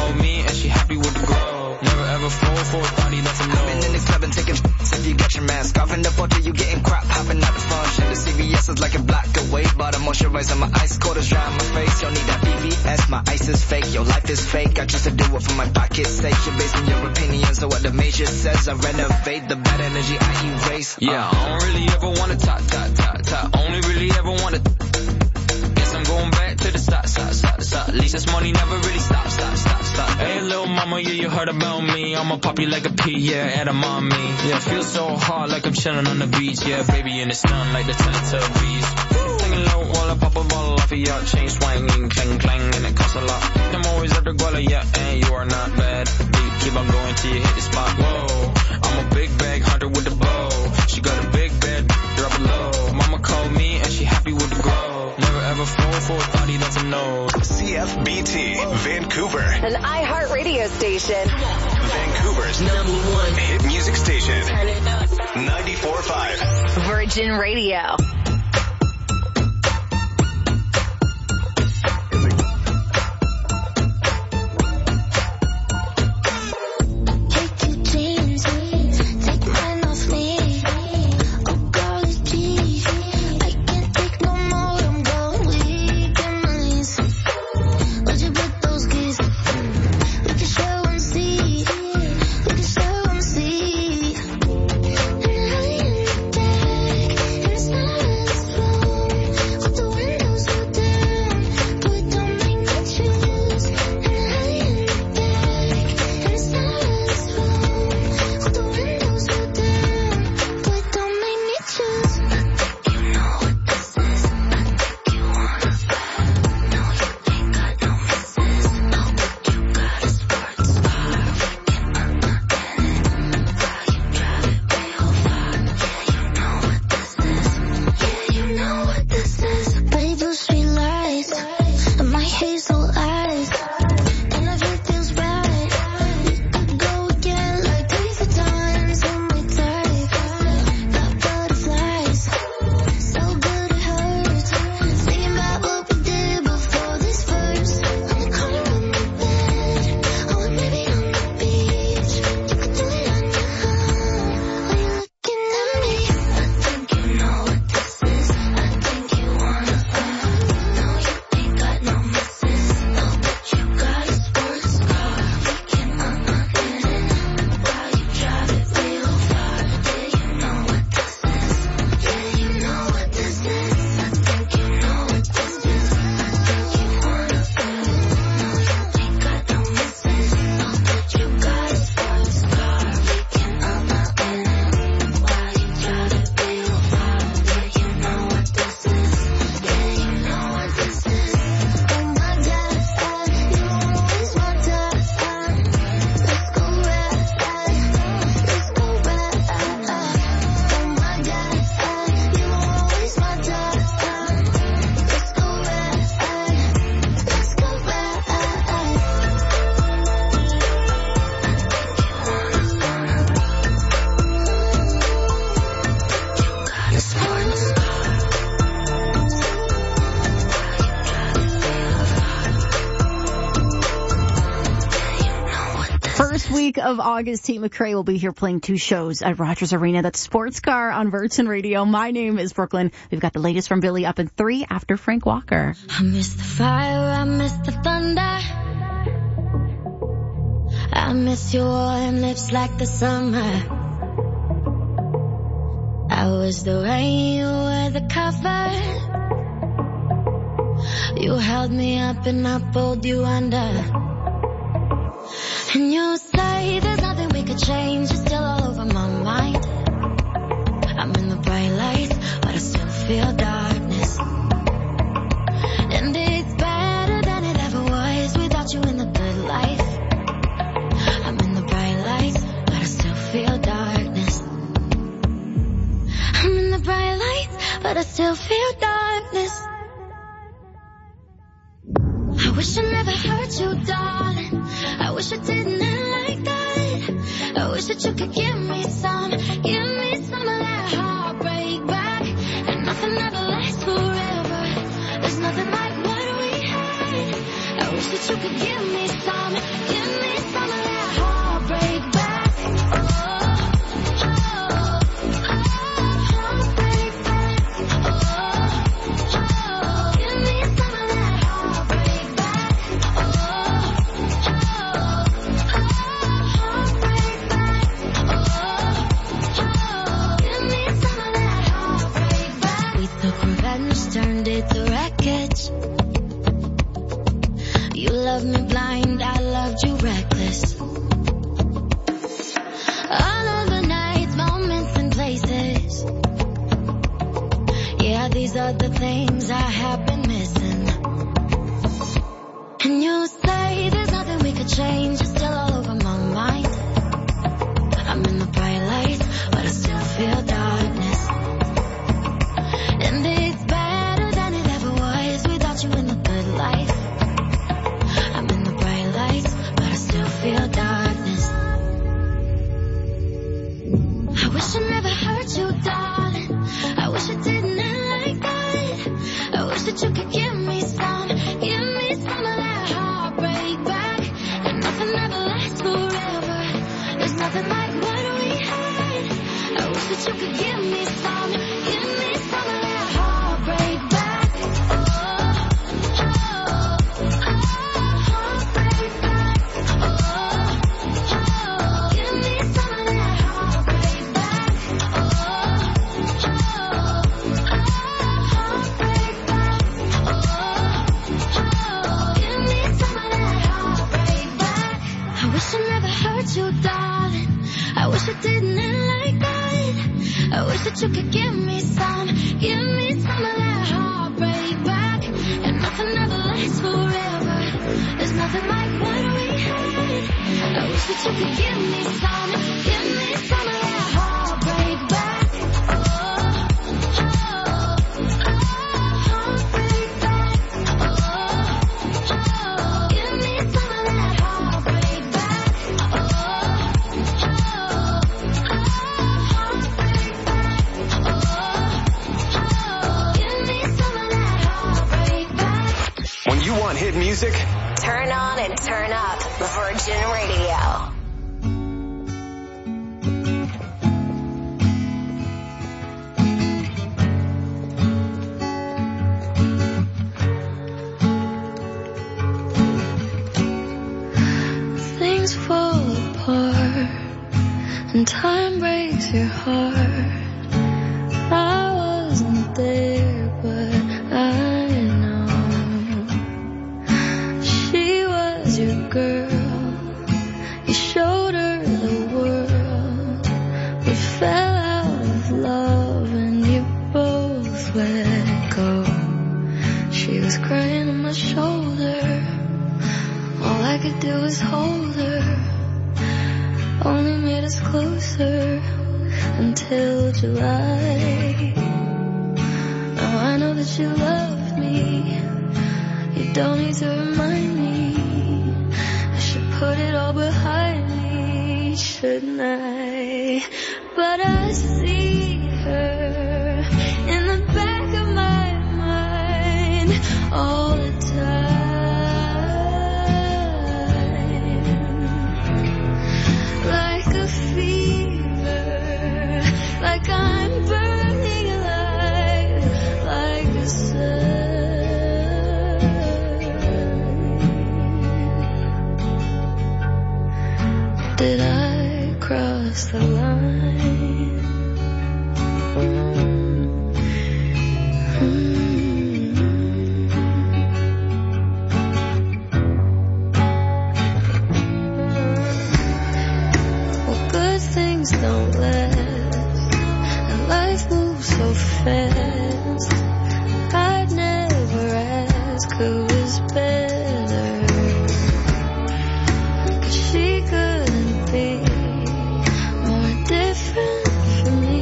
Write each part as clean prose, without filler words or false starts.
call me and she happy with the glow. Never ever fall for a thotty that's a no. I've been in the club and taking if you got your mask off in the photo you getting crap hopping out the function. The CVS is like a block away, but I'm moisturizing my ice cold is dry on my face. Don't need that BVS, my ice is fake, your life is fake. I choose to do it for my pocket's sake. You're basing your opinion, so what the major says, I renovate the bad energy I erase. Yeah, I don't really ever wanna top. Only really ever wanna. Guess I'm going back to the stop. At least this money never really stop. Hey, little mama, yeah, you heard about me. I'ma pop you like a pea, yeah, edamame. Yeah, feel so hot like I'm chilling on the beach. Yeah, baby in the sun like the Teletubbies. Singing low while I pop a bottle off of your chain swinging, clang clang, and it costs a lot. I'm always at the guala, yeah, and you are not bad. Beat, keep on going till you hit the spot. Whoa, I'm a big bag hunter with the bow. She got a big bed, drop it low. Mama called me and she happy with the glow. Never ever fall for a thotty that's a no. CFBT, Vancouver. An iHeartRadio station. Vancouver's #1 hit music station. 94.5. Virgin Radio. Of August, Tate McRae will be here playing 2 shows at Rogers Arena. That's Sports Car on Virgin Radio. My name is Brooklyn. We've got the latest from Billy up in 3 after Frank Walker. I miss the fire, I miss the thunder. I miss your warm lips like the summer. I was the rain, you were the cover. You held me up and I pulled you under. And you say there's nothing we could change, you're still all over my mind. I'm in the bright lights, but I still feel darkness. And it's better than it ever was without you in the good life. I'm in the bright lights, but I still feel darkness. I'm in the bright lights, but I still feel darkness. I wish I never hurt you, darling. I wish I didn't end like that. I wish that you could give me some of that heartbreak back. And nothing ever lasts forever. There's nothing like what we had. I wish that you could give me some. Yeah, these are the things I have been missing. And you say there's nothing we could change, it's still all over my mind. I'm in the bright lights, but I still feel darkness. And it's better than it ever was without you in the good life. I'm in the bright lights, but I still feel darkness. I wish I never hurt you, darling. I wish it didn't end like that. I wish that you could give me some of that heartbreak back. And nothing ever lasts forever. There's nothing like what we had. I wish that you could give me some of that heartbreak back. Heartbreak back. Give me some of that heartbreak back. Heartbreak back. Give me some of that heartbreak back. I wish I never hurt you, darling. I wish it didn't end like that. I wish that you could give me some of that heartbreak back. And nothing ever lasts forever. There's nothing like what we had. I wish that you could give me some of that heartbreak back. Heartbreak back. Give me some of that heartbreak back. When you want hit music, Turn on and turn up Virgin Radio. Things fall apart and time breaks your heart. I wasn't there, but I know she was your girl. You showed her the world. We fell out of love and you both let go. She was crying on my shoulder. All I could do was hold her. Only made us closer until July. Now I know that you love me. You don't need to remind me. I should put it all behind me, shouldn't I? But I see her in the back of my mind all the time. Like a fever, like I'm burning alive, like a sun. Did I cross the line? Things don't last, and life moves so fast. I'd never ask who is better, 'cause she couldn't be more different from me.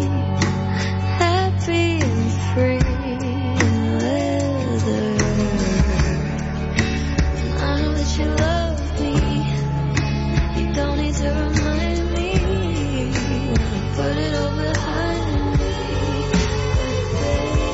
Happy and free in leather. And I know that you love me. You don't need to remind me. Put it all behind me, baby.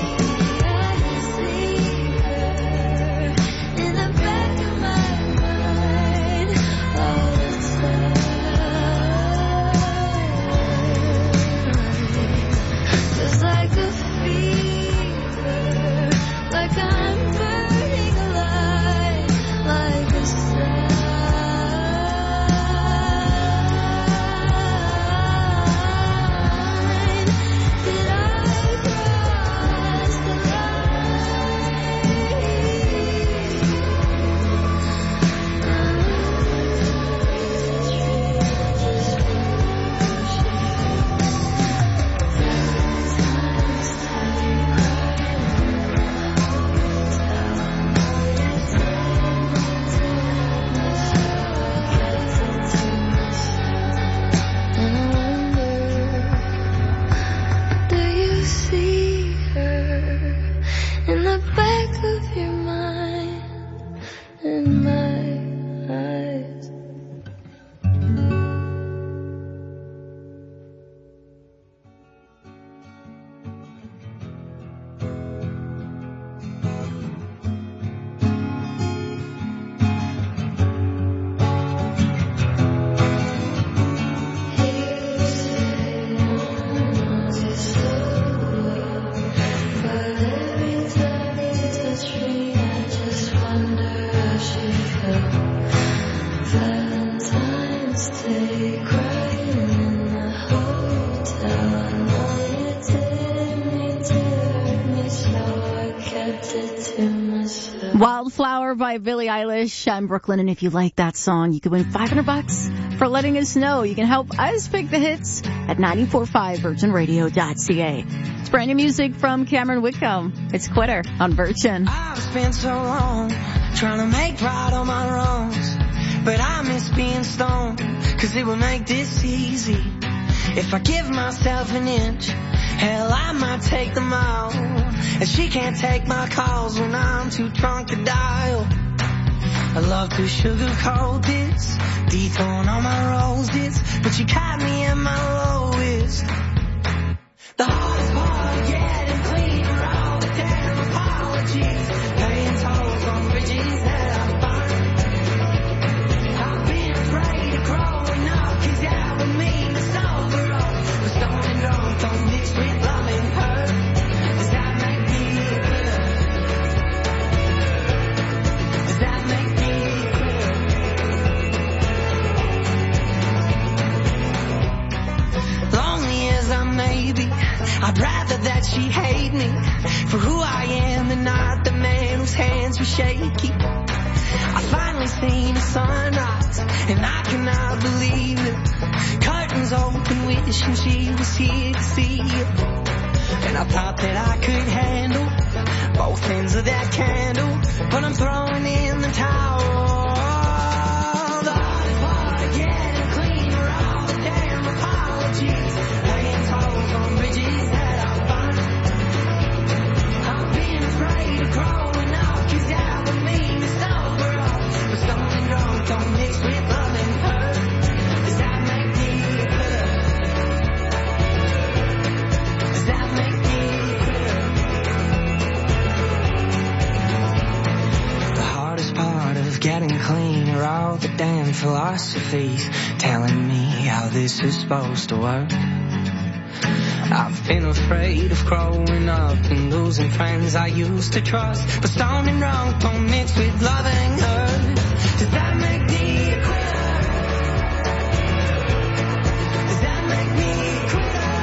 Wildflower by Billie Eilish. I'm Brooklyn, and if you like that song, you could win $500 for letting us know. You can help us pick the hits at 945virginradio.ca. It's brand new music from Cameron Whitcomb. It's Quitter on Virgin. I've spent so long trying to make right on my wrongs, but I miss being stoned, 'cause it would make this easy. If I give myself an inch, hell, I might take them all. And she can't take my calls when I'm too drunk to dial. I love to sugarcoat this, detouring all my roses, but she caught me at my lowest. The hardest part of getting clean are all the damn apologies, paying tolls on bridges that I burned. I've been afraid of growing up, 'cause that would mean it's over. But stoned and drunk don't mix with loving her. Does that make me clear? Does that make me clear? Lonely as I may be, I'd rather that she hate me for who I am and not the man whose hands were shaky. I finally seen the sunrise and I cannot believe it. Curtains open, wishing she was here to see it. And I thought that I could handle both ends of that candle, but I'm throwing in the towel. The hardest part of getting clean are all the damn apologies, paying tolls on bridges that I burned. I've been afraid of growing up, 'cause that would mean it's over. But stoned and drunk don't mix with loving her. Does that make me clear? Does that make me clear? The hardest part of getting clean are all the damn philosophies telling me how this is supposed to work. I've been afraid of growing up and losing friends I used to trust, but stoned and drunk don't mix with loving her. Does that make me a quitter? Does that make me a quitter?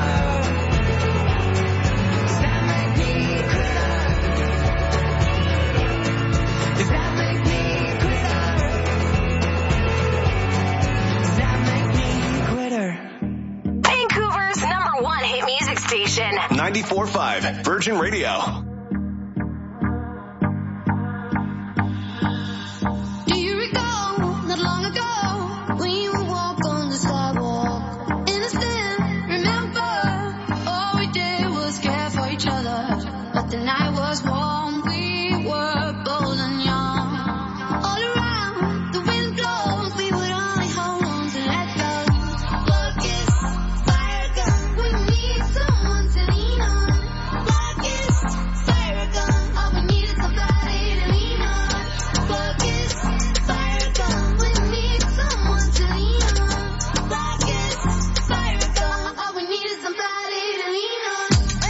Does that make me a quitter? Does that make me a quitter? Does that make me a quitter? Vancouver's #1 hit music station. 94.5 Virgin Radio. Do you recall not long ago when you would walk on the sidewalk? Innocent, remember, all we did was care for each other. But the night was warm, we were bold and young. All around, the wind blows, we would only hold on to let go. Blood is fire gun, we need someone to lean on. Blood is fire gun, all we need is somebody to lean on. Blood is fire gun, we need someone to lean on. Blood is fire gun, all we need is somebody to lean on.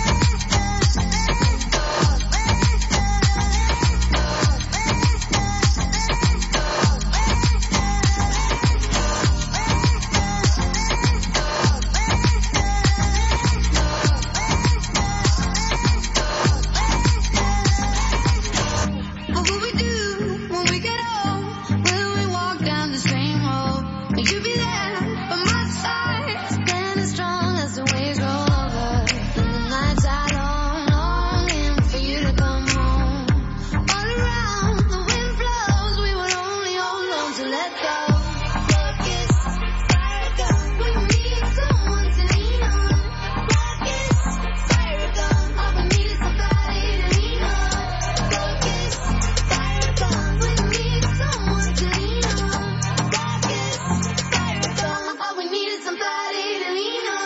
What will we do when we get old? Will we walk down the same road? Will you be there by my side, standing strong as the waves roll over? The nights are long, longing for you to come home. All around, the wind blows, we would only hold on to let go. Blood is fire gun, we need someone to lean on. Blood is fire gun, all we need is somebody to lean on. Blood is fire gun, we need someone to lean on. Blood is fire gun, all we need is somebody to lean on.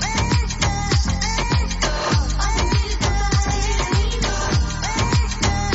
All we need is somebody to lean on.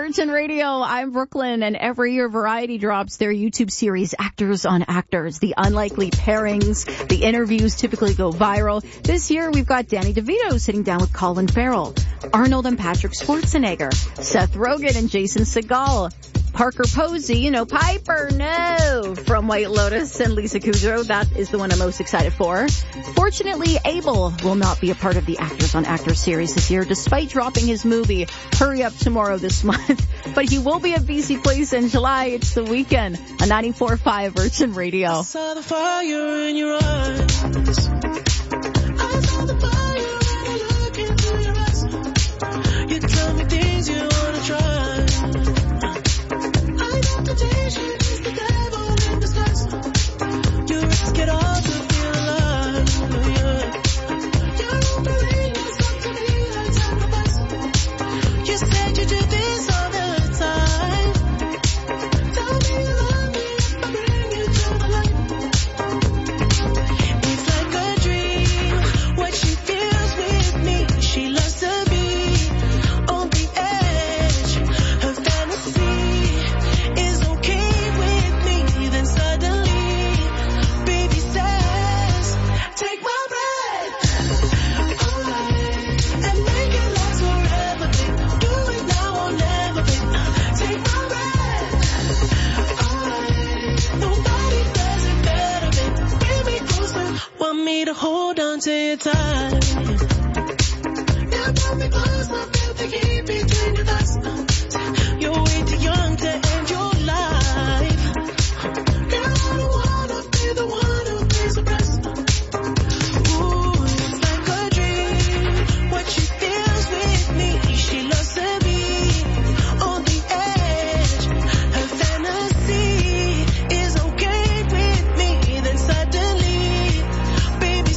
Virgin Radio. I'm Brooklyn, and every year Variety drops their YouTube series Actors on Actors. The unlikely pairings, the interviews typically go viral. This year we've got Danny DeVito sitting down with Colin Farrell, Arnold and Patrick Schwarzenegger, Seth Rogen and Jason Segel, Parker Posey, Piper, no, from White Lotus, and Lisa Kudrow. That is the one I'm most excited for. Fortunately, Abel will not be a part of the Actors on Actors series this year, despite dropping his movie Hurry Up Tomorrow this month. But he will be at BC Place in July. It's the weekend on 94.5 Virgin Radio. I saw the fire in your eyes. I saw the fire when I look into your eyes. You tell me things you wanna try. Temptation is the devil in disguise. You risk it all to feel alive. You don't believe it's up to me like sacrifice. You said you do this all the time. Tell me you love me if I bring you to the light. It's like a dream what she feels with me. She loves to be on the edge. Her fantasy is okay with me, then suddenly baby says take my breath and make it last forever, babe. Do it now or never, babe. Take my breath, nobody does it better, babe. Bring me closer, want me to hold on to your time. Yeah, pull me closer, feel the heat between your thighs. You're way too young to end your life. Girl, I don't wanna be the one who pays the price. Ooh, it's like a dream what she feels with me. She loves to be on the edge. Her fantasy is okay with me. Then suddenly, baby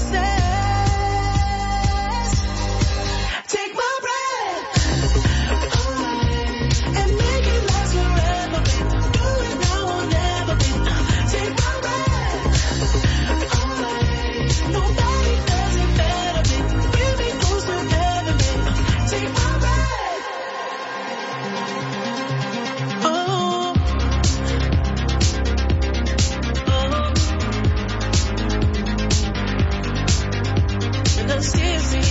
says, take my breath and make it last forever, babe. Do it now or never, babe. Take my breath. Nobody does it better, babe. Bring me closer, heaven, babe. Take my breath. Oh. And I'm seriously.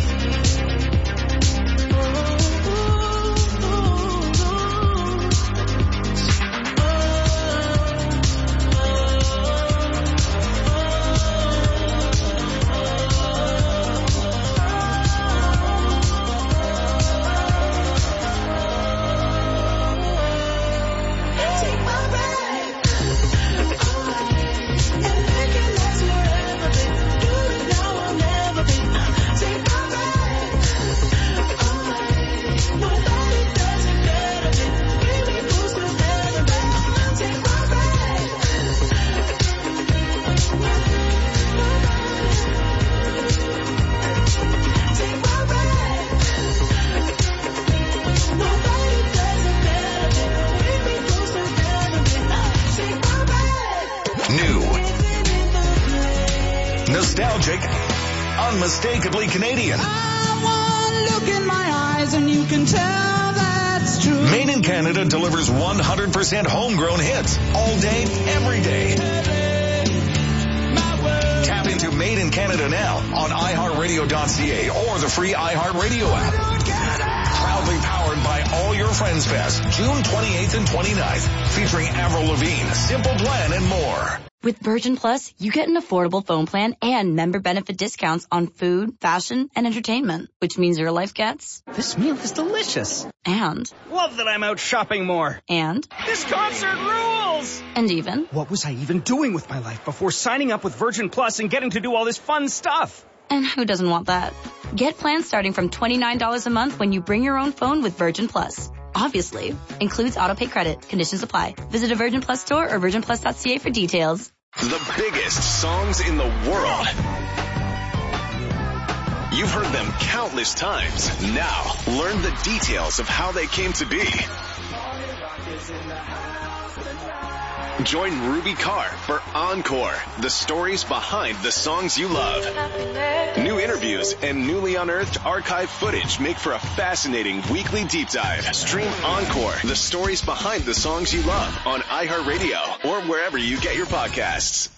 Take my breath and make it last forever, babe. Do it now or never, babe. Take my breath. Nobody does it better, babe. Bring me closer, heaven, babe. Take my breath. Take my breath. Nobody does it better, babe. Bring me closer, heaven, babe. Take my breath. New. Nostalgic. Unmistakably Canadian. One look in my eyes and you can tell that's true. Made in Canada delivers 100% homegrown hits all day, every day. Tap into Made in Canada now on iHeartRadio.ca or the free iHeartRadio app. Proudly powered by All Your Friends Fest, June 28th and 29th, featuring Avril Lavigne, Simple Plan, and more. With Virgin Plus, you get an affordable phone plan and member benefit discounts on food, fashion, and entertainment, which means your life gets... This meal is delicious. And... Love that I'm out shopping more. And... This concert rules! And even... What was I even doing with my life before signing up with Virgin Plus and getting to do all this fun stuff? And who doesn't want that? Get plans starting from $29 a month when you bring your own phone with Virgin Plus. Obviously. Includes autopay credit. Conditions apply. Visit a Virgin Plus store or virginplus.ca for details. The biggest songs in the world. You've heard them countless times. Now, learn the details of how they came to be. Join Ruby Carr for Encore, the stories behind the songs you love. New interviews, and newly unearthed archive footage make for a fascinating weekly deep dive. Stream Encore, the stories behind the songs you love, on iHeartRadio or wherever you get your podcasts.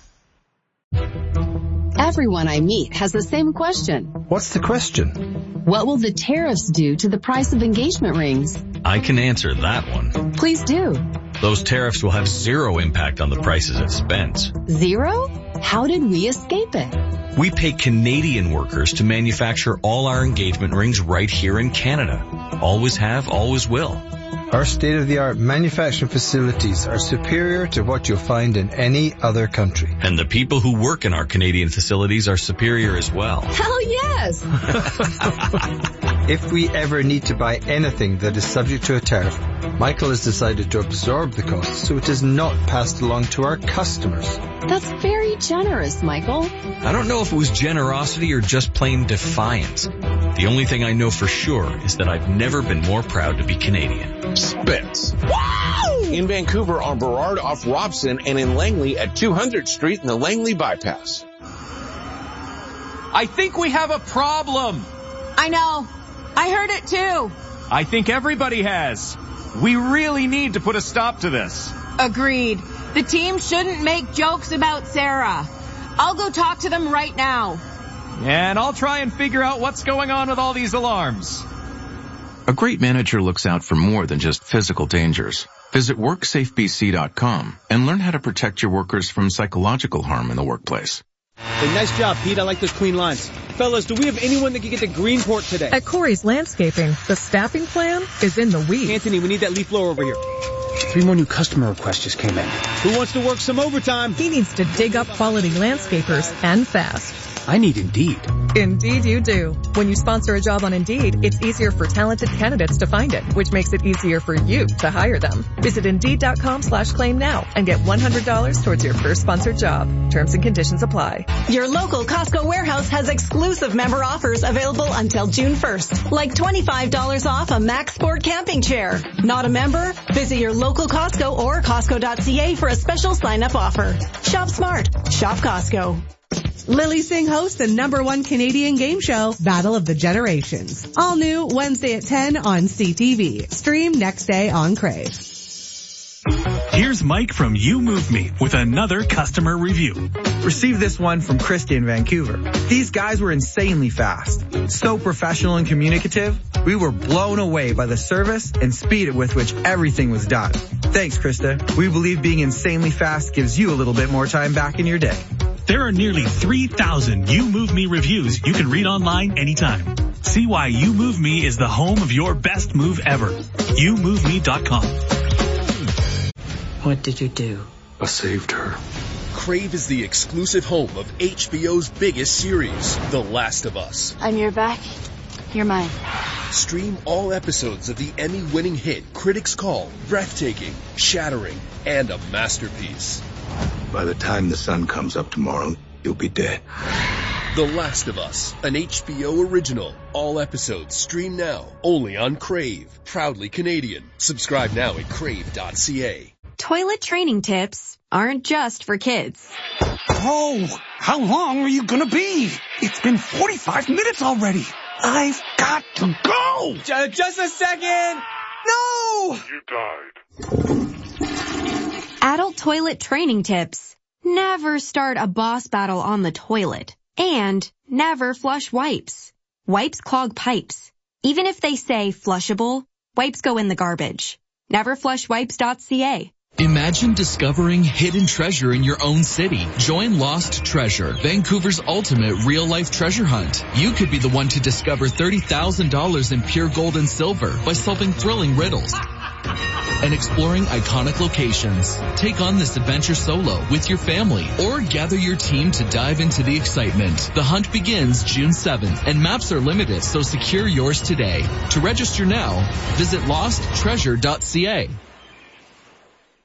Everyone I meet has the same question. What's the question? What will the tariffs do to the price of engagement rings? I can answer that one. Please do. Those tariffs will have zero impact on the prices at Spence. Zero? How did we escape it? We pay Canadian workers to manufacture all our engagement rings right here in Canada. Always have, always will. Our state-of-the-art manufacturing facilities are superior to what you'll find in any other country. And the people who work in our Canadian facilities are superior as well. Hell yes! If we ever need to buy anything that is subject to a tariff, Michael has decided to absorb the cost so it is not passed along to our customers. That's very generous, Michael. I don't know if it was generosity or just plain defiance. The only thing I know for sure is that I've never been more proud to be Canadian. Spence. Wow! In Vancouver on Burrard off Robson and in Langley at 200th Street in the Langley Bypass. I think we have a problem. I know. I heard it too. I think everybody has. We really need to put a stop to this. Agreed. The team shouldn't make jokes about Sarah. I'll go talk to them right now. And I'll try and figure out what's going on with all these alarms. A great manager looks out for more than just physical dangers. Visit WorksafeBC.com and learn how to protect your workers from psychological harm in the workplace. Hey, nice job, Pete. I like those clean lines. Fellas, do we have anyone that can get to Greenport today? At Corey's Landscaping, the staffing plan is in the weeds. Anthony, we need that leaf blower over here. 3 more new customer requests just came in. Who wants to work some overtime? He needs to dig up quality landscapers and fast. I need Indeed. Indeed you do. When you sponsor a job on Indeed, it's easier for talented candidates to find it, which makes it easier for you to hire them. Visit Indeed.com/claim now and get $100 towards your first sponsored job. Terms and conditions apply. Your local Costco warehouse has exclusive member offers available until June 1st, like $25 off a Max Sport camping chair. Not a member? Visit your local Costco or Costco.ca for a special sign-up offer. Shop smart. Shop Costco. Lily Singh hosts the #1 Canadian game show, Battle of the Generations. All new Wednesday at 10 on CTV. Stream next day on Crave. Here's Mike from You Move Me with another customer review. Received this one from Krista in Vancouver. These guys were insanely fast. So professional and communicative. We were blown away by the service and speed with which everything was done. Thanks, Krista. We believe being insanely fast gives you a little bit more time back in your day. There are nearly 3,000 You Move Me reviews you can read online anytime. See why You Move Me is the home of your best move ever. YouMoveMe.com. What did you do? I saved her. Crave is the exclusive home of HBO's biggest series, The Last of Us. I'm your back. You're mine. Stream all episodes of the Emmy-winning hit critics call breathtaking, shattering, and a masterpiece. By the time the sun comes up tomorrow, you'll be dead. The Last of Us, an HBO original. All episodes stream now, only on Crave. Proudly Canadian. Subscribe now at crave.ca. Toilet training tips aren't just for kids. Oh, how long are you gonna be? It's been 45 minutes already. I've got to go! Just a second! No! You died. Adult toilet training tips. Never start a boss battle on the toilet. And never flush wipes. Wipes clog pipes. Even if they say flushable, wipes go in the garbage. Neverflushwipes.ca. Imagine discovering hidden treasure in your own city. Join Lost Treasure, Vancouver's ultimate real-life treasure hunt. You could be the one to discover $30,000 in pure gold and silver by solving thrilling riddles and exploring iconic locations. Take on this adventure solo with your family or gather your team to dive into the excitement. The hunt begins June 7th and maps are limited, so secure yours today. To register now, visit losttreasure.ca.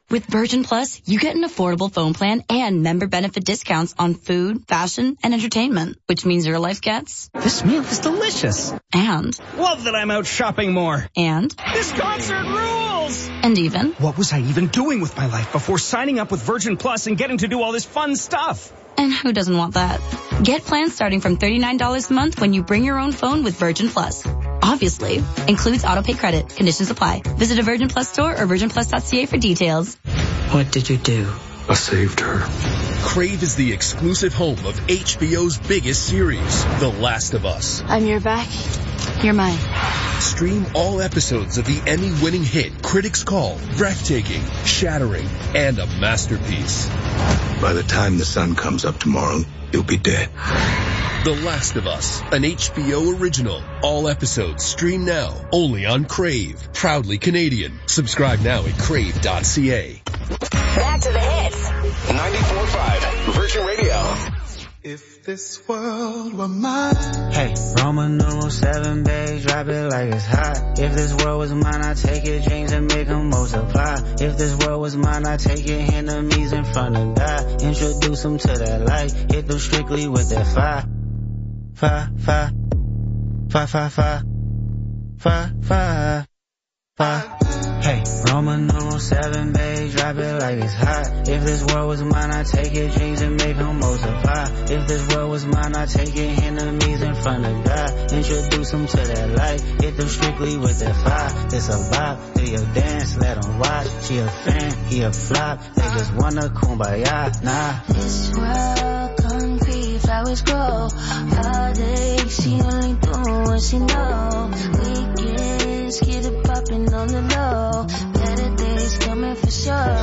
With Virgin Plus, you get an affordable phone plan and member benefit discounts on food, fashion, and entertainment, which means your life gets... This meal is delicious. And... Love that I'm out shopping more. And... This concert rules. And even... What was I even doing with my life before signing up with Virgin Plus and getting to do all this fun stuff? And who doesn't want that? Get plans starting from $39 a month when you bring your own phone with Virgin Plus. Obviously, includes autopay credit. Conditions apply. Visit a Virgin Plus store or virginplus.ca for details. What did you do? I saved her. Crave is the exclusive home of HBO's biggest series, The Last of Us. I'm your back. You're mine. Stream all episodes of the Emmy-winning hit critics call breathtaking, shattering, and a masterpiece. By the time the sun comes up tomorrow, you'll be dead. The Last of Us, an HBO original. All episodes stream now, only on Crave. Proudly Canadian. Subscribe now at crave.ca. Back to the hits. 94.5 Virgin Radio. If this world were mine. Hey, Roman numeral 7, babe, drop it like it's hot. If this world was mine, I'd take your dreams and make them multiply. If this world was mine, I'd take your enemies in front of God. Introduce them to that light, hit them strictly with that fire. Fire, fire, fire, fire, fire, fire, fire, fire. Hey, Roman numeral 7, babe, drop it like it's hot. If this world was mine, I'd take your dreams and make them multiply. If this world was mine, I'd take your enemies in front of God. Introduce them to that light, hit them strictly with that fire. It's a vibe, do your dance, let them watch. She a fan, he a flop, they just wanna kumbaya, nah. This world concrete, flowers grow. All day, she only do what she knows. Weekends, get it poppin' on the low. Better days coming for sure.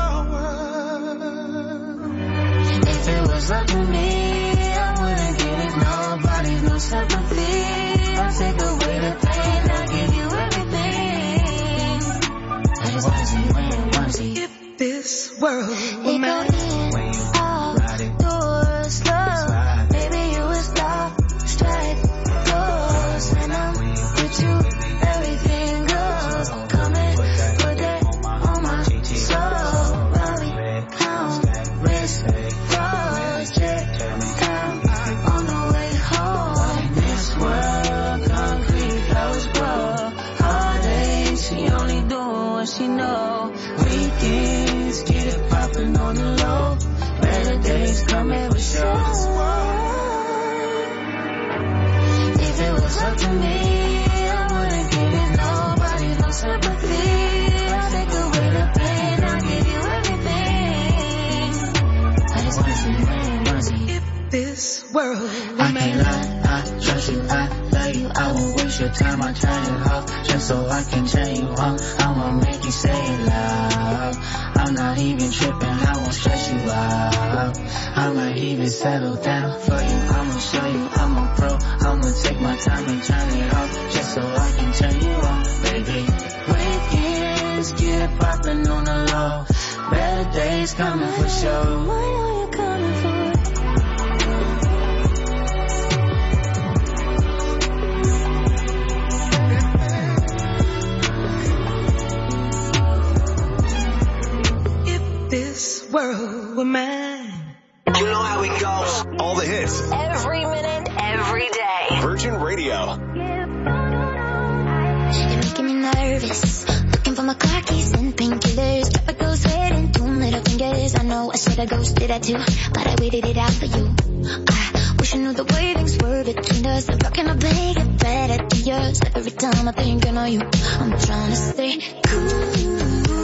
If it was up to me, I wouldn't give nobody no sympathy. I'll take away the pain, I'll give you everything. I just wanna see when you wanna see. If this world were mine. When you ride it, doors slow. Maybe you would stop, strike doors, and I'm with you. Everything goes. Come and put that on my soul. Rally, count, risk, project, down on the way home. This world, concrete, flowers grow. All day, she only do what she know. Weekends, get it poppin' on the low. Better days coming for sure. If it was up to me, I wouldn't give it nobody no sympathy. I'll take away the pain, I'll give you everything. I just wanna see when you wanna see. If this world were I mine. can't lie, I trust you, I love you. I won't waste your time, I turn it off just so I can turn you on. I'ma make you say it loud. I'm not even tripping, I won't stress you out. I might even settle down for you. I'ma show you I'm a pro. I'ma take my time and turn it off just so I can turn you on, baby. Weekends, get it poppin' on the low. Better days coming for sure. What are you coming for? This world were mine. You know how it goes. All the hits. Every minute, every day. Virgin Radio. You're making me nervous. Looking for my car keys and painkillers. Traffic goes red and 2 middle fingers. I know I should have ghosted that too, but I waited it out for you. I wish I knew the way things were between us. How can I make it better to yours? Every time I think I know you, I'm trying to stay cool.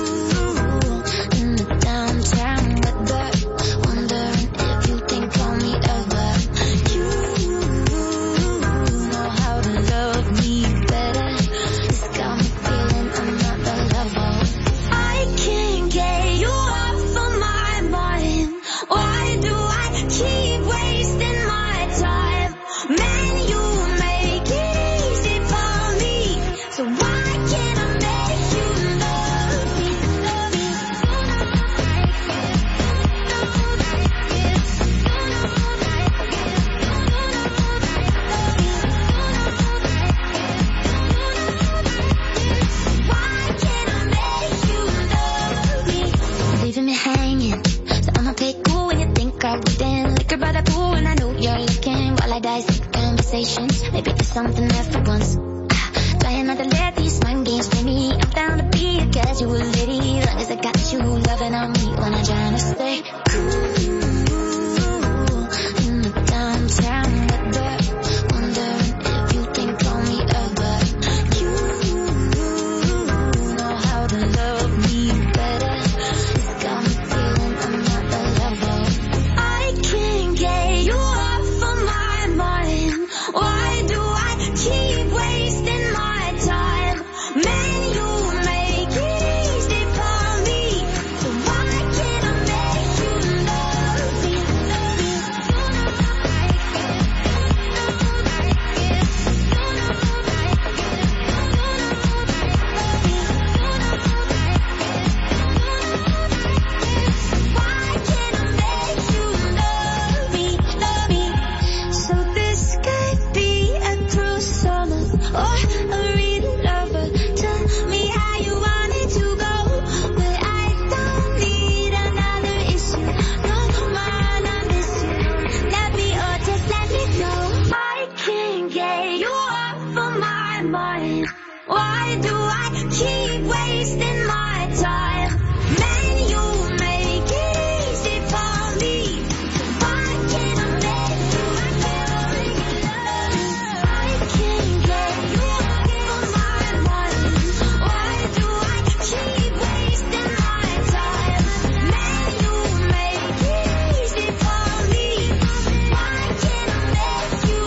Downtown weather, wondering if you think on me ever. You know how to love me better. This got me feeling another level. I can't get you off of my mind. Why do I keep wasting my time? Man, you make it easy for me. So why can't I make you love paradise conversations. Maybe there's something there for once. Trying not to let these mind games play me. I'm down to be a casual lady, long as I got you loving on me when I'm trying to stay cool in the downtown weather. Wondering if you think of me ever. You know how to love me better. It's got me feeling I'm not the lover. I can't get you off of my mind. Why do I keep wasting my time? Man, you make it easy for me. So why can't I make you love me? Why can't I make you love me? So this could be a true summer or a real lover. Tell me how you want it to go, but I don't need another issue. No man, I miss you. Let me or just let me go. I can't get you off of my mind. Why do I keep wasting my time? Man, you make it easy for me. Why can't I make you love me? I can't get you off of my mind. Why do I keep wasting my time? Man, you make it easy for me. Why can't I make you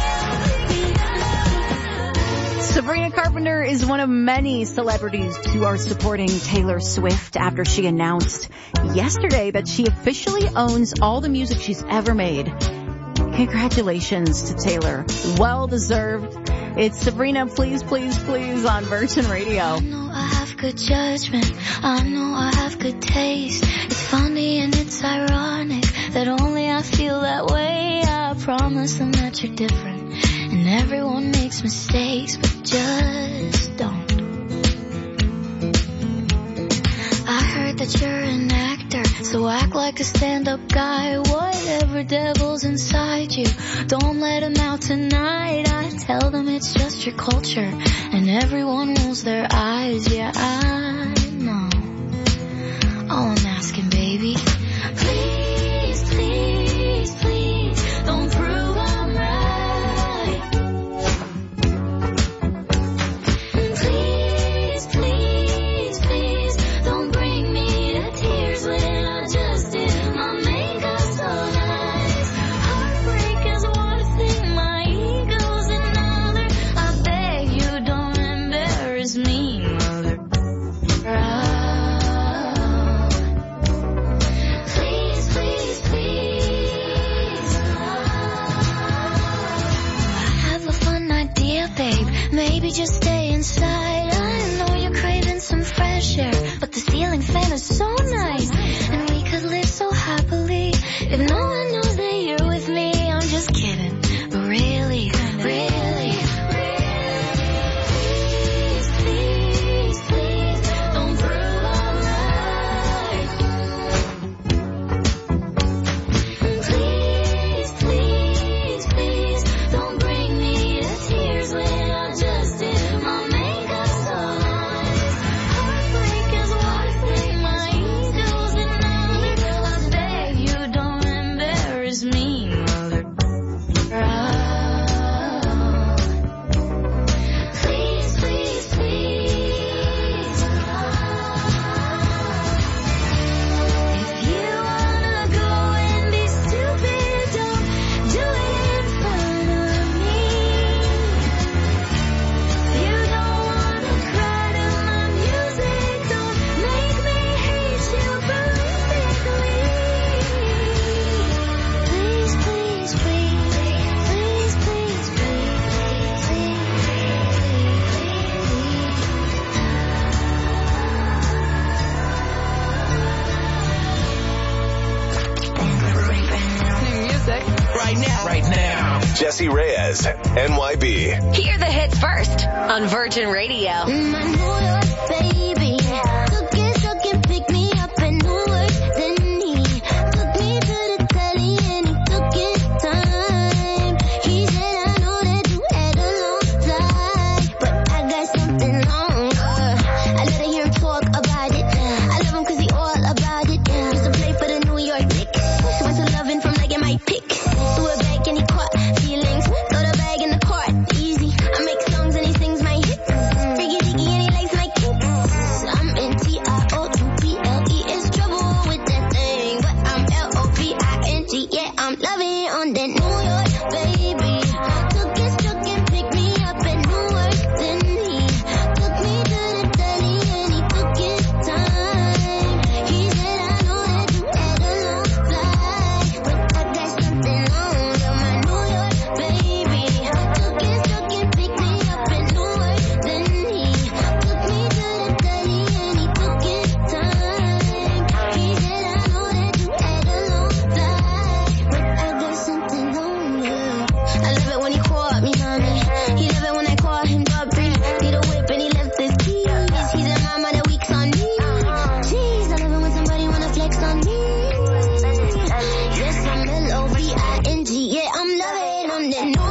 love me? Sabrina Carpenter is one of many celebrities who are supporting Taylor Swift after she announced yesterday that she officially owns all the music she's ever made. Congratulations to Taylor. Well deserved. It's Sabrina, Please, Please, Please on Virgin Radio. I know I have good judgment. I know I have good taste. It's funny and it's ironic that only I feel that way. I promise them that you're different. And everyone makes mistakes, but just don't. I heard that you're an actor, so act like a stand-up guy. Whatever devil's inside you, don't let him out tonight. I tell them it's just your culture, and everyone rolls their eyes. Yeah, I know. All I'm asking, baby, please, please, please, don't prove I'm right. Please, please, please, don't bring me to tears when I just did my makeup so nice. Heartbreak is one thing, my ego's another. I beg you don't embarrass me, mother. Please, please, please. I have a fun idea, babe. Maybe just stay inside. I know you're craving some fresh air, but the ceiling fan is so nice, and we could live so happily if no one knows that you're with me. I'm just kidding, but really, really, please, please, please, don't prove I'm right. Please, please, please, don't bring me to tears when I just did my makeup so nice. Heartbreak is one thing, my ego's another. I beg you don't embarrass me, mother. Please, please, please. If you wanna go and be stupid, don't do it in front of me. If you don't wanna cry to my music, don't make me hate you perfectly. Please, please, please, please, please, please, please. New music. Right now. Jesse Reyes, NYB. Hear the hits first on Virgin Radio. My New York baby took and picked me up in Newark. Then he took me to the telly and he took his time. He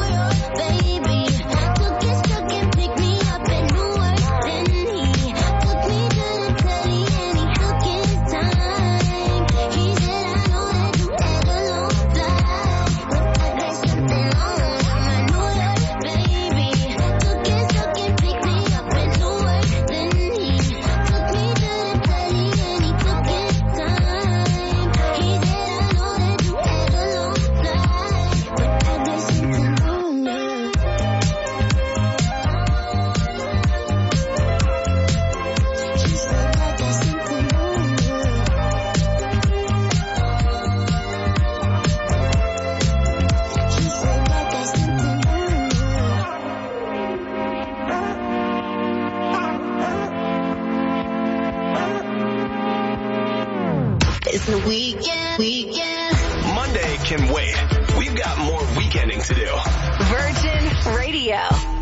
It's the weekend. Monday can wait. We've got more weekending to do. Virgin Radio.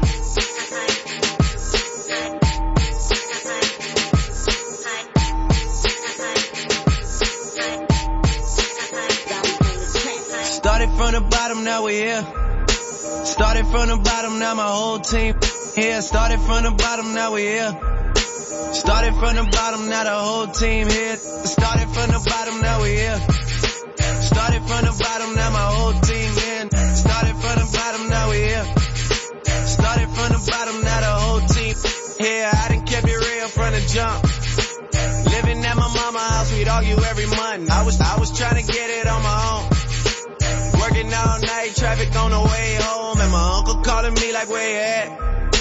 Started from the bottom, now we're here. Started from the bottom, now my whole team here. Started from the bottom, now we're here. Started from the bottom, now the whole team here. Started from the bottom, now we're here. Started from the bottom, now my whole team here. Started from the bottom, now we're here. Started from the bottom, now the whole team here. I done kept it real from the jump. Living at my mama's house, we'd argue every month. I was trying to get it on my own. Working all night, traffic on the way home, and my uncle calling me like, where you at?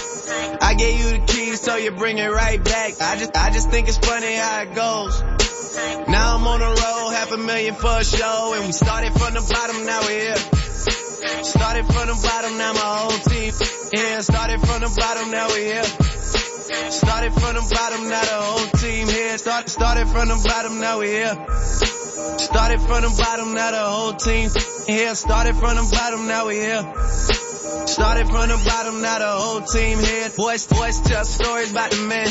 I gave you the keys, so you bring it right back. I just think it's funny how it goes. Now I'm on the road, $500,000 for a show, and we started from the bottom, now we're here. Started from the bottom, now my whole team here. Started from the bottom, now we're here. Started from the bottom, now the whole team here. Started from the bottom, now we're here. Started from the bottom, now the whole team here. Started from the bottom, now we're here. Started from the bottom, now the whole team here. Boys tell stories about the man.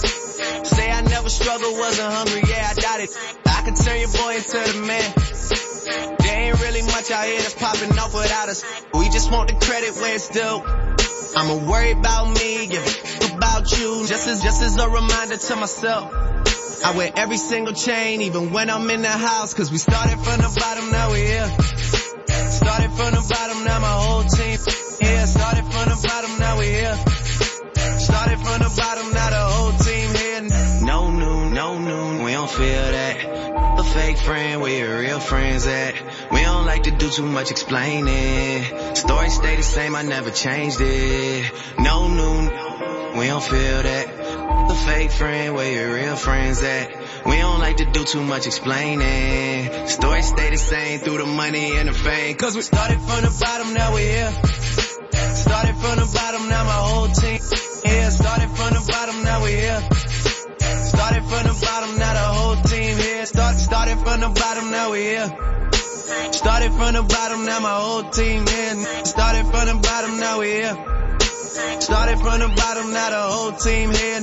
Say I never struggled, wasn't hungry, yeah, I doubt it. I can turn your boy into the man. There ain't really much out here that's popping off without us. We just want the credit where it's due. I'ma worry about me, give a f*** about you. Just as a reminder to myself. I wear every single chain, even when I'm in the house. Cause we started from the bottom, now we're here. Started from the bottom, now my whole team here. Started from the bottom, now we're here. Started from the bottom, now the whole team here. No noon, we don't feel that. A fake friend, where your real friends at? We don't like to do too much explaining. Story stay the same, I never changed it. No noon, we don't feel that. A fake friend, where your real friends at? We don't like to do too much explaining. Story stay the same through the money and the fame. Cause we started from the bottom, now we're here. Started from the bottom, now my whole team here. Started from the bottom, now we're here. Started from the bottom, now the whole team here. Started from the bottom, now we're here. Started from the bottom, now my whole team here. Started from the bottom, now we're here. Started from the bottom, now the whole team here.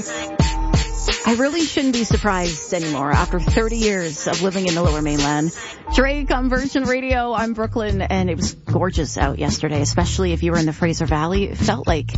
I really shouldn't be surprised anymore after 30 years of living in the Lower Mainland. Drake on Virgin Radio. I'm Brooklyn, and it was gorgeous out yesterday, especially if you were in the Fraser Valley. It felt like,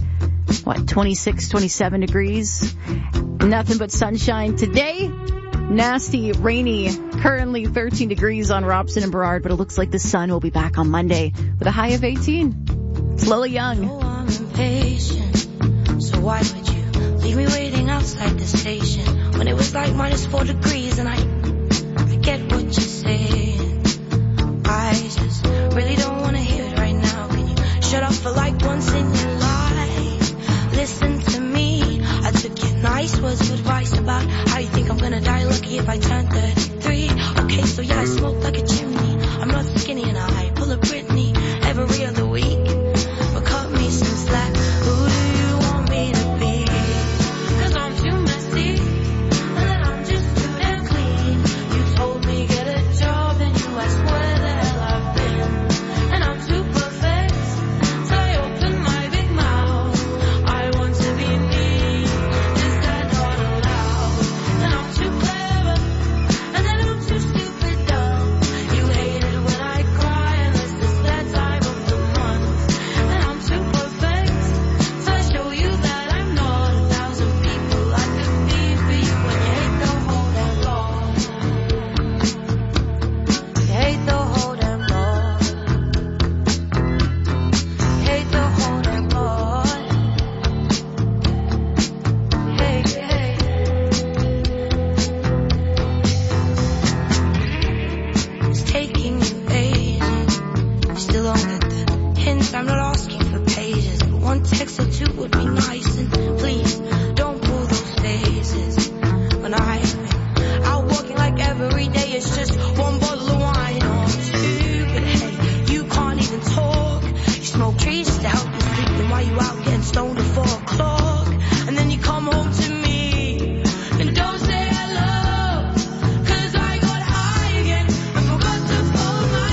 26, 27 degrees. Nothing but sunshine today. Nasty, rainy, currently 13 degrees on Robson and Burrard, but it looks like the sun will be back on Monday with a high of 18. It's Lily Young. Oh, I'm impatient, so why would you leave me waiting outside the station when it was like -4 degrees? And I get what you're saying. I just really don't want to hear it right now. Can you shut up for like once in your life? Listen to me. I took your nice words of advice about how you think I'm gonna die lucky if I turn 33. Okay, so yeah, I smoke like a chimney. I'm not skinny and I pull a Britney every other week. But cut me some slack. Who do you want me to be? I'm too messy, and I'm just too damn clean. You told me get a text or two would be nice. And please, don't pull those faces. When I'm out walking like every day, it's just one bottle of wine. Oh, I'm stupid, hey, you can't even talk. You smoke trees just to help you sleep. And while you out getting stoned at 4 o'clock, and then you come home to me and don't say hello, 'cause I got high again and forgot to fold my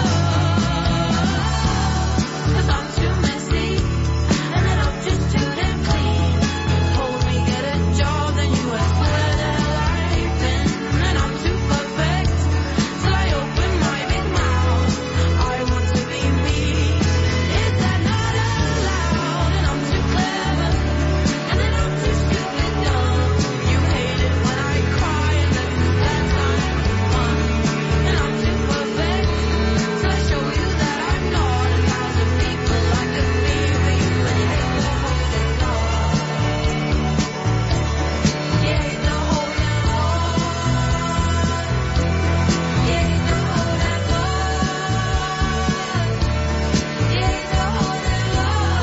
clothes. 'Cause I'm too messy and then I'm just too damn clean. You told me get a job, then you asked where the hell I've been, and I'm too perfect till I open my big mouth. I want to be me. Is that not allowed? And I'm too clever, and then I'm too stupid dumb. You hate it when I cry, and that's I'm fun. And I'm too perfect till I show you that I'm not. 1,000 people like me for you, and you hate the whole thing all. You hate the whole thing all. You hate the whole thing all. You hate the whole thing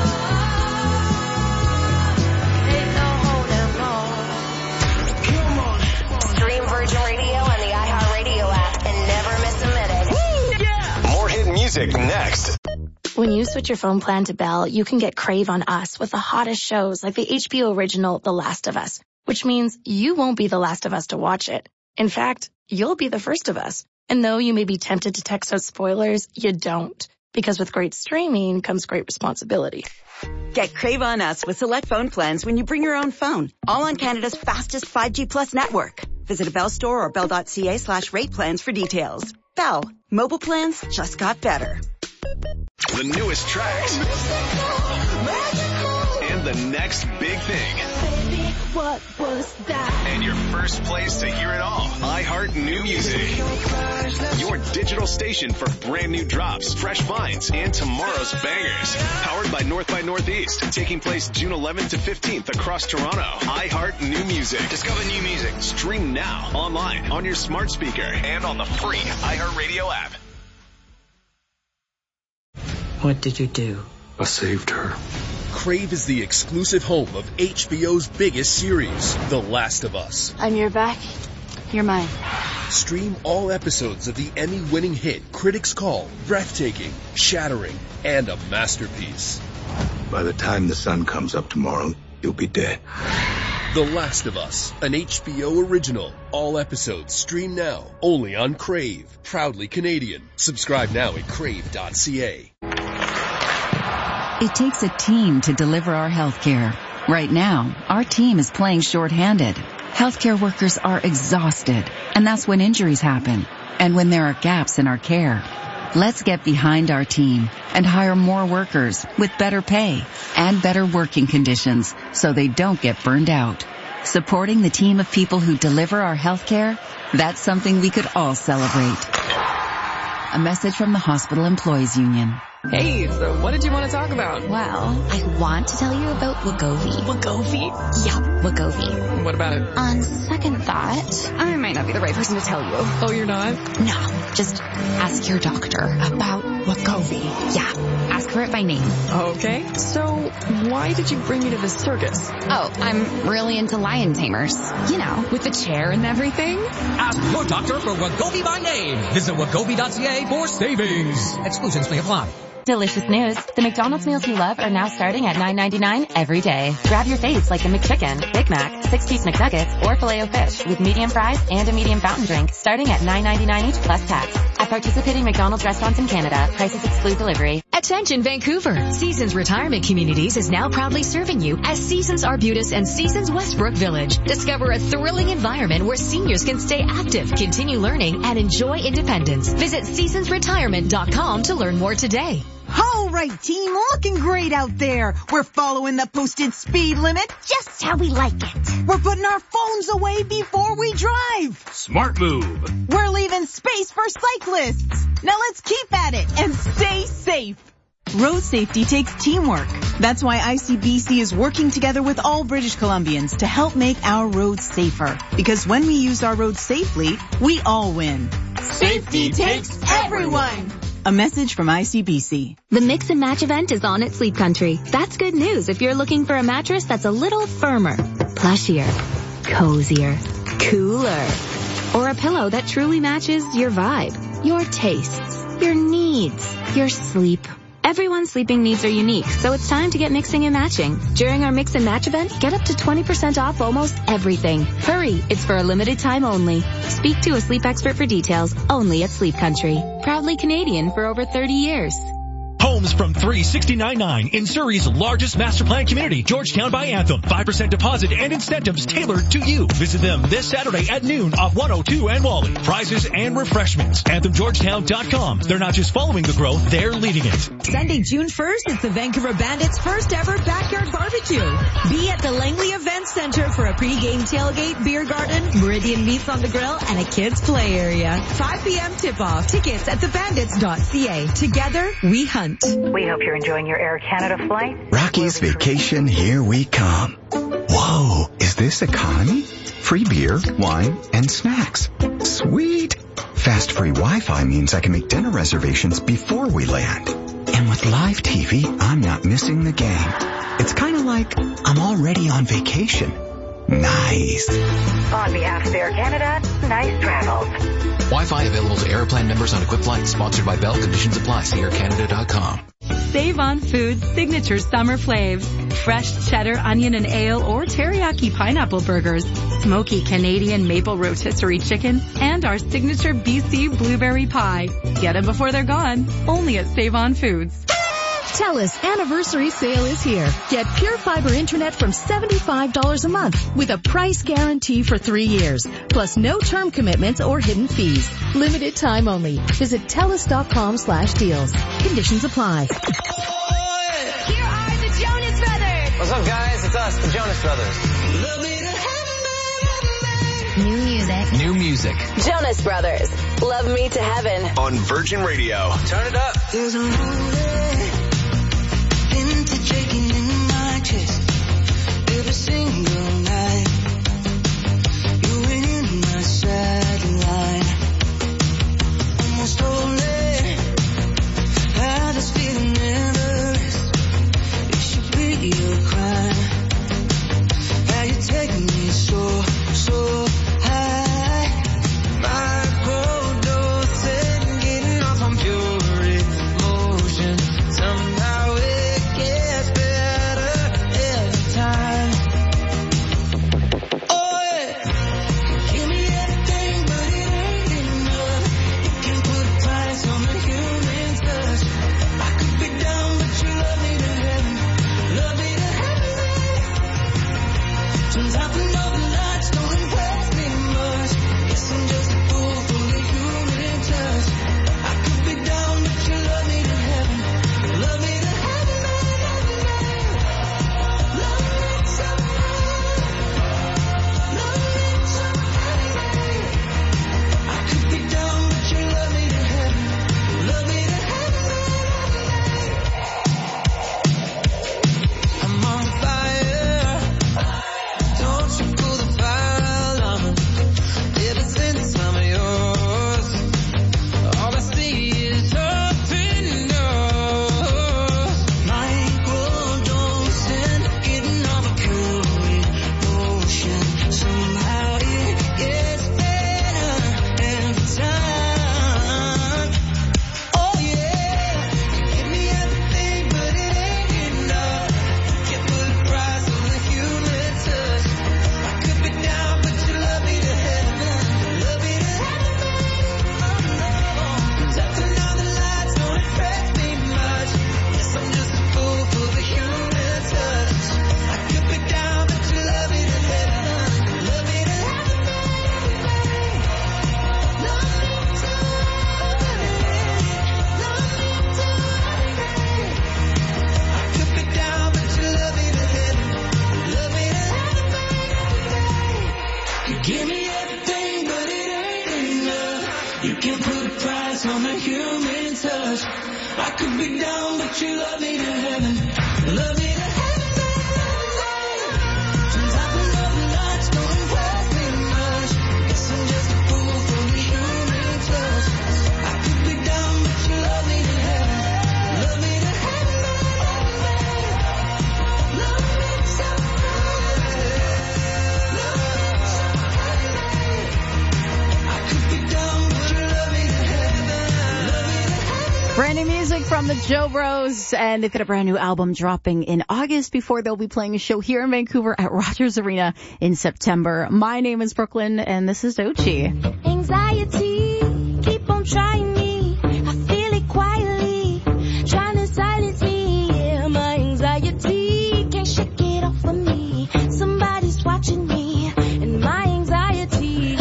all. Hate the whole thing all. Stream Virgin Radio on the iHeartRadio app and never miss a minute. More hit music next. When you switch your phone plan to Bell, you can get Crave on Us with the hottest shows like the HBO original The Last of Us, which means you won't be the last of us to watch it. In fact, you'll be the first of us. And though you may be tempted to text out spoilers, you don't. Because with great streaming comes great responsibility. Get Crave on Us with select phone plans when you bring your own phone. All on Canada's fastest 5G Plus network. Visit a Bell store or bell.ca/rate plans for details. Bell. Mobile plans just got better. The newest tracks. And the next big thing. What was that? And your first place to hear it all. iHeart New Music. Your digital station for brand new drops, fresh finds, and tomorrow's bangers. Powered by North by Northeast. Taking place June 11th to 15th across Toronto. iHeart New Music. Discover new music. Stream now, online, on your smart speaker, and on the free iHeart Radio app. What did you do? I saved her. Crave is the exclusive home of HBO's biggest series, The Last of Us. I'm your back. You're mine. Stream all episodes of the Emmy-winning hit critics call breathtaking, shattering, and a masterpiece. By the time the sun comes up tomorrow, you'll be dead. The Last of Us, an HBO original. All episodes stream now, only on Crave. Proudly Canadian. Subscribe now at crave.ca. It takes a team to deliver our healthcare. Right now, our team is playing shorthanded. Healthcare workers are exhausted, and that's when injuries happen, and when there are gaps in our care. Let's get behind our team and hire more workers with better pay and better working conditions so they don't get burned out. Supporting the team of people who deliver our healthcare, that's something we could all celebrate. A message from the Hospital Employees Union. Hey, so what did you want to talk about? Well, I want to tell you about Wegovy. Wegovy? Yeah, Wegovy. What about it? On second thought, I might not be the right person to tell you. Oh, you're not? No, just ask your doctor about Wegovy. Yeah, ask for it by name. Okay, so why did you bring me to this circus? Oh, I'm really into lion tamers. You know, with the chair and everything. Ask your doctor for Wegovy by name. Visit Wegovy.ca for savings. Exclusions may apply. Delicious news. The McDonald's meals you love are now starting at $9.99 every day. Grab your faves like the McChicken, Big Mac, 6-piece McNuggets, or Filet-O-Fish with medium fries and a medium fountain drink starting at $9.99 each plus tax. At participating McDonald's restaurants in Canada, prices exclude delivery. Attention Vancouver! Seasons Retirement Communities is now proudly serving you as Seasons Arbutus and Seasons Westbrook Village. Discover a thrilling environment where seniors can stay active, continue learning, and enjoy independence. Visit SeasonsRetirement.com to learn more today. All right, team, looking great out there. We're following the posted speed limit just how we like it. We're putting our phones away before we drive. Smart move. We're leaving space for cyclists. Now let's keep at it and stay safe. Road safety takes teamwork. That's why ICBC is working together with all British Columbians to help make our roads safer. Because when we use our roads safely, we all win. Safety takes everyone. A message from ICBC. The Mix and Match event is on at Sleep Country. That's good news if you're looking for a mattress that's a little firmer, plushier, cozier, cooler, or a pillow that truly matches your vibe, your tastes, your needs, your sleep. Everyone's sleeping needs are unique, so it's time to get mixing and matching. During our Mix and Match event, get up to 20% off almost everything. Hurry, it's for a limited time only. Speak to a sleep expert for details, only at Sleep Country. Proudly Canadian for over 30 years. Homes from $369.9 in Surrey's largest master plan community, Georgetown by Anthem. 5% deposit and incentives tailored to you. Visit them this Saturday at noon off 102 and Wally. Prizes and refreshments. AnthemGeorgetown.com. They're not just following the growth, they're leading it. Sunday, June 1st, it's the Vancouver Bandits' first ever backyard barbecue. Be at the Langley Event Center for a pre-game tailgate, beer garden, Meridian meats on the grill, and a kids' play area. 5 p.m. tip-off. Tickets at thebandits.ca. Together, we hunt. We hope you're enjoying your Air Canada flight. Rocky's Vacation, here we come. Whoa, is this economy? Free beer, wine, and snacks. Sweet. Fast free Wi-Fi means I can make dinner reservations before we land. And with live TV, I'm not missing the game. It's kind of like I'm already on vacation. Nice. On behalf of Air Canada, nice travels. Wi-Fi available to Aeroplan members on equipped flights. Sponsored by Bell. Conditions apply. See aircanada.com. Save on Foods signature summer flaves. Fresh cheddar, onion, and ale or teriyaki pineapple burgers. Smoky Canadian maple rotisserie chicken. And our signature BC blueberry pie. Get them before they're gone. Only at Save on Foods. TELUS anniversary sale is here. Get Pure Fiber Internet from $75 a month with a price guarantee for 3 years. Plus no term commitments or hidden fees. Limited time only. Visit TELUS.com/deals. Conditions apply. Here are the Jonas Brothers. What's up, guys? It's us, the Jonas Brothers. New music. New music. Jonas Brothers. Love Me to Heaven. On Virgin Radio. Turn it up. There's a rolling into shaking in my chest every single night. You're in my sideline. Almost holy. How this feeling never rests. It should be a crime. How you take me so high. My getting off on pure emotion. Somehow it gets better every time. Oh yeah, give me everything, but it ain't enough. You can put a price on the human touch. I could be down, but you love me to heaven. Love me to heaven. Turns out the northern lights don't impress me much. Guess I'm just a fool for the human touch. I could be down, but you love me to heaven. Love me to heaven. Love me so I could be down, but you love me to heaven. Love me to heaven. I'm on fire. Don't you pull the fire alarm. Ever since I'm yours, all I see is open doors. Microdosing, getting all the pure emotion. Somehow it gets better every time. Oh yeah, give me everything, but it ain't enough. Can't put a price on the human touch. I could be down, but you love me to heaven. Love me to heaven. Turning on the lights don't impress me much. Guess I'm just a fool for the human touch. I could be down, but you love me to heaven. Love me to heaven. Love me to I could be down, but you love me to heaven. Love me to heaven. You give me everything, but it ain't enough. You can put a price on the human touch. I could be down, but you love me to heaven. Love me to heaven. Turns out the northern lights don't impress me much. Guess I'm just a fool for the human touch. I could be down, but you love me from the Joe Bros, and they've got a brand new album dropping in August before they'll be playing a show here in Vancouver at Rogers Arena in September. My name is Brooklyn, and this is Doechii. Anxiety, keep on trying me. I feel it quietly, trying to silence me. Yeah, my anxiety can't shake it off of me. Somebody's watching me, and my anxiety.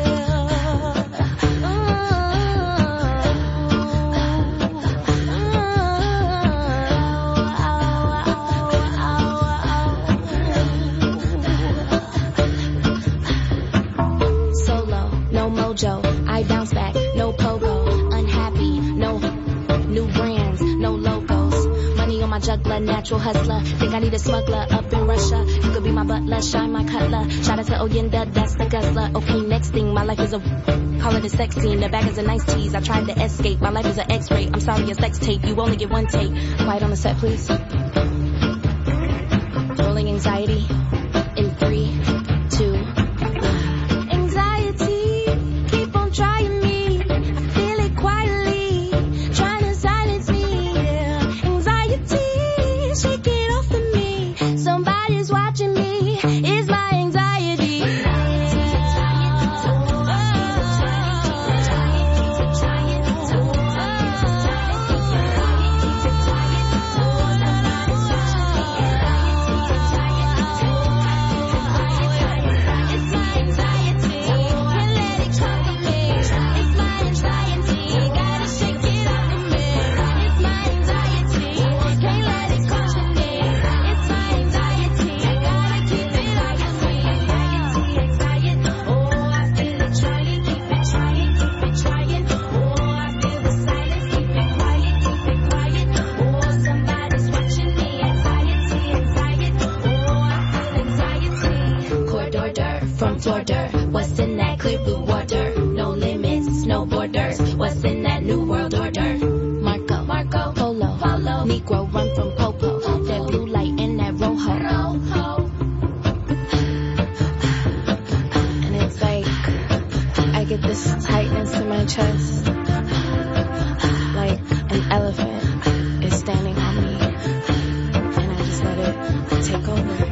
I bounce back, no pogo, unhappy, no new brands, no logos, money on my juggler, natural hustler, think I need a smuggler up in Russia, you could be my butler, shine my cutler, shout out to Oyenda, that's the guzzler, okay next thing, my life is a, call it a sex scene, the bag is a nice tease, I tried to escape, my life is an x-ray, I'm sorry a sex tape, you only get one take, quiet on the set please, rolling anxiety, in 3, 2, trying me, I feel it quietly, trying to silence me, yeah. Anxiety, shake it off of me, somebody's watching me, it's my anxiety. What's in that clear blue water? No limits, no borders. What's in that new world order? Marco, Polo, follow. Negro run from Popo. That blue light and that rojo. And it's like I get this tightness in my chest, like an elephant is standing on me, and I just let it take over.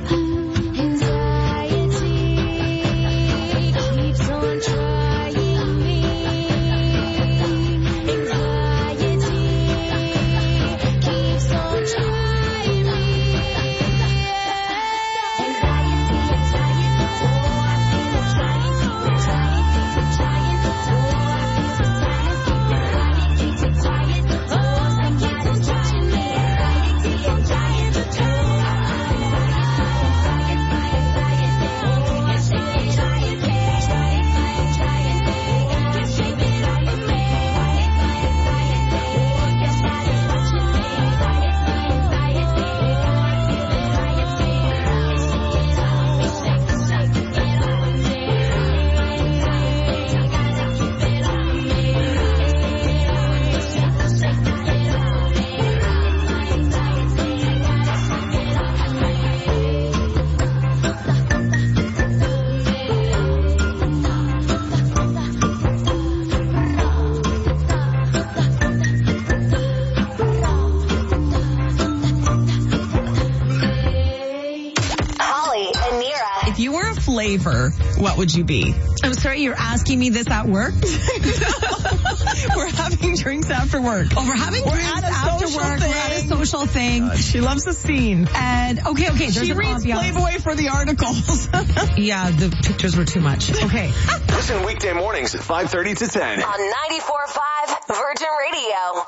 Flavor, what would you be? I'm sorry, you're asking me this at work? We're having drinks after work. Oh, we're having drinks after work. We're at a social thing. She loves the scene. And, okay. She reads Playboy for the articles. Yeah, the pictures were too much. Okay. Listen weekday mornings at 5:30 to 10. On 94.5 Virgin Radio.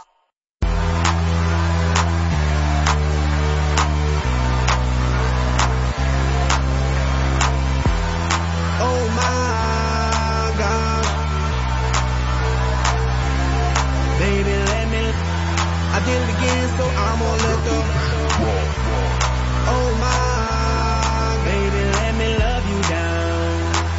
Oh my God, baby, I did it again, so I'm gonna let go. Oh my, baby, let me love you down.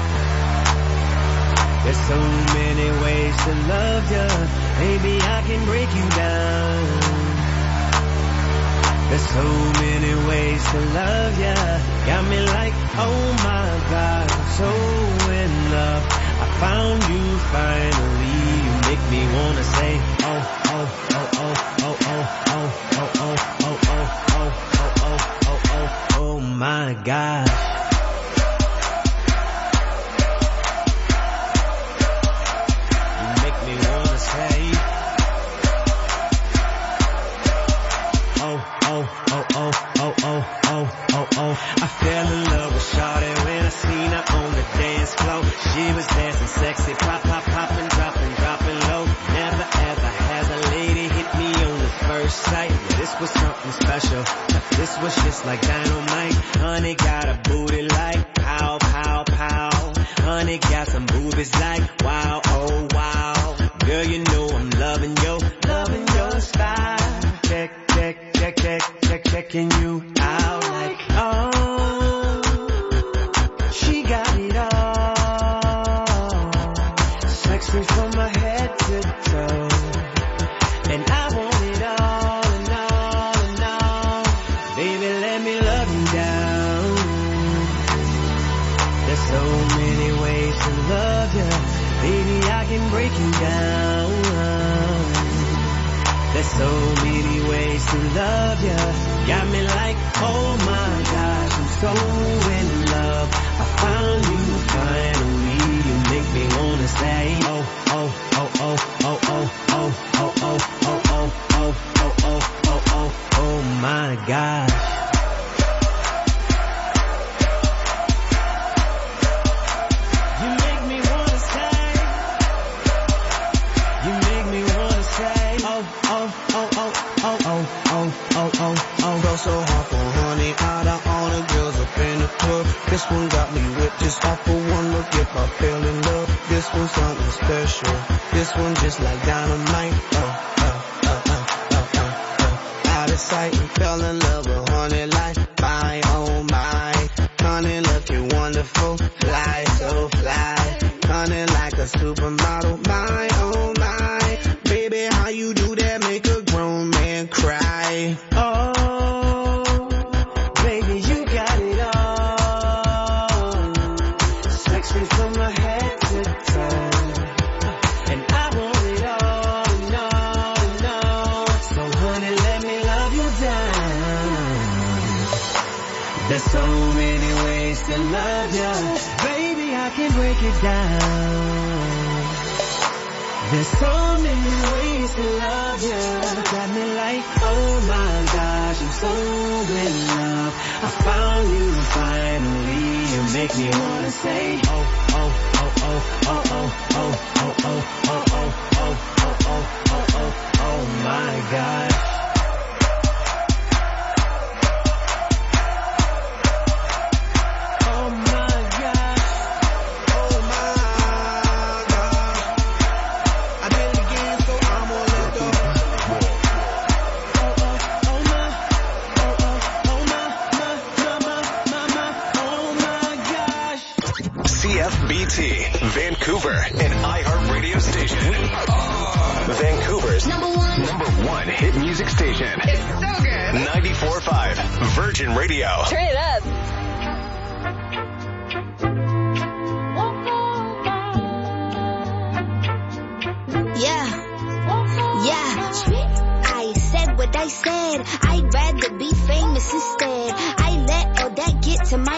There's so many ways to love you, baby, I can break you down. There's so many ways to love ya. Got me like, oh my God, I'm so in love. I found you finally. You make me wanna say, oh, oh, oh, oh, oh, oh. Oh my gosh. You make me wanna say, I fell in love with Shawty when I seen her on the dance floor. She was dancing sexy, pop, pop, popping, dropping low. Never ever has a lady hit me on the first sight. This was something special. This was just like dynamite. Honey got a booty like pow, pow, pow. Honey got some boobies like wow, oh wow. Girl, you know I'm loving your style. Checking you out like, oh, she got it all. Sexy from my head to toe. And I want it all and all and all. Baby, let me love you down. There's so many ways to love you. Baby, I can break you down. There's so many ways to love you. Got me like, oh my gosh, I'm so in love. I found you finally. You make me wanna say, oh my gosh. You make me wanna say, Go so hard for honey, out of all the girls up in the club. This one got me whipped just off of one look. If I fell in love, this one's something special. This one just like dynamite. Out of sight and fell in love with honey like my, oh my. Honey looking wonderful, fly so fly. Honey like a supermodel, my, oh my. Baby, how you do that make a grown man cry? Oh. There's so many ways to love you. Baby, I can break it down. There's so many ways to love you. Got me like, oh my gosh, I'm so in love. I found you finally. You make me wanna say, oh my gosh. CFBT, Vancouver, an iHeart radio station. Vancouver's number one hit music station. It's so good. 94.5 Virgin Radio. Turn it up. Yeah. I said what I said. I'd rather be famous instead. I let all that get to my